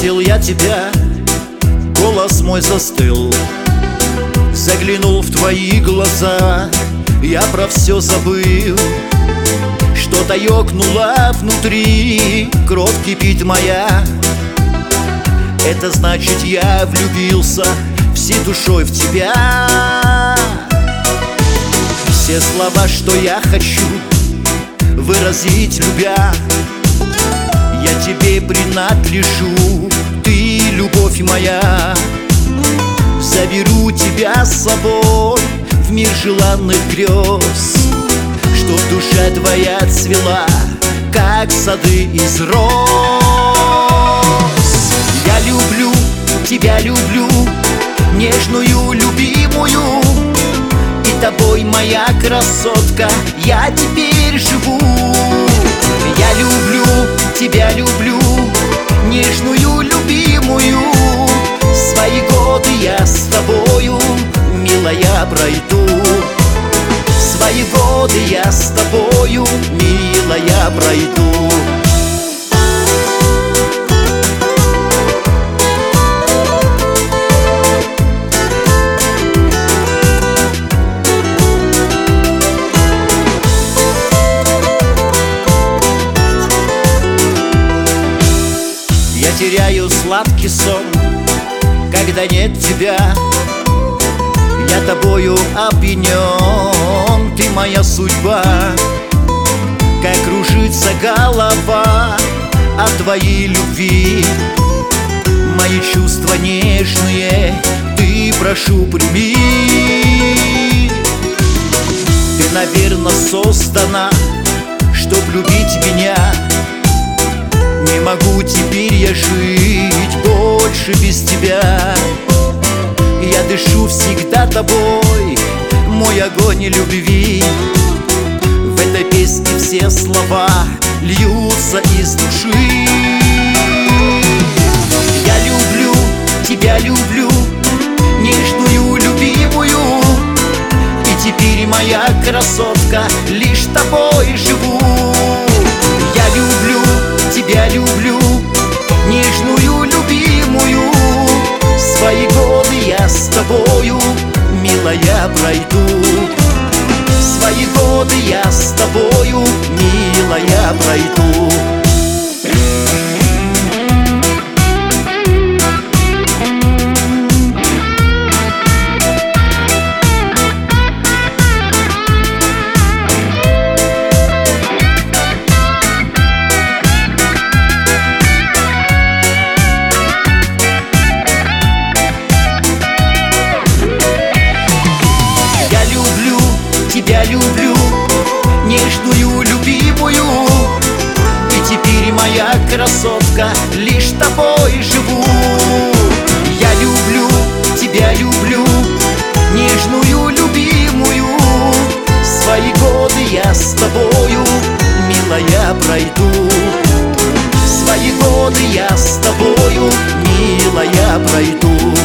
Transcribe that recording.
Встретил я тебя, голос мой застыл. Заглянул в твои глаза, я про все забыл. Что-то ёкнуло внутри, кровь кипит моя. Это значит, я влюбился всей душой в тебя. Все слова, что я хочу выразить, любя, я тебе принадлежу, ты любовь моя. Заберу тебя с собой в мир желанных грез, чтоб душа твоя цвела, как сады из роз. Я люблю, тебя люблю, нежную, любимую, и тобой, моя красотка, я теперь живу. Я люблю, тебя люблю, нежную, любимую, свои годы я с тобою, милая, пройду. Свои годы я с тобою, милая, пройду. Я теряю сладкий сон, когда нет тебя. Я тобою опьянен, ты моя судьба. Как кружится голова от твоей любви. Мои чувства нежные ты, прошу, прими. Ты, наверно, создана, чтоб любить меня. Не могу теперь я жить больше без тебя. Я дышу всегда тобой, мой огонь любви. В этой песне все слова льются из души. Я люблю, тебя люблю, нежную, любимую, и теперь, моя красотка, лишь тобой живу. Я люблю, тебя люблю, нежную, любимую, свои годы я с тобою, милая, пройду. Свои годы я с тобою, милая, пройду. Тебя люблю, нежную, любимую, и теперь, моя красотка, лишь тобой живу. Я люблю, тебя люблю, нежную, любимую, свои годы я с тобою, милая, пройду. Свои годы я с тобою, милая, пройду.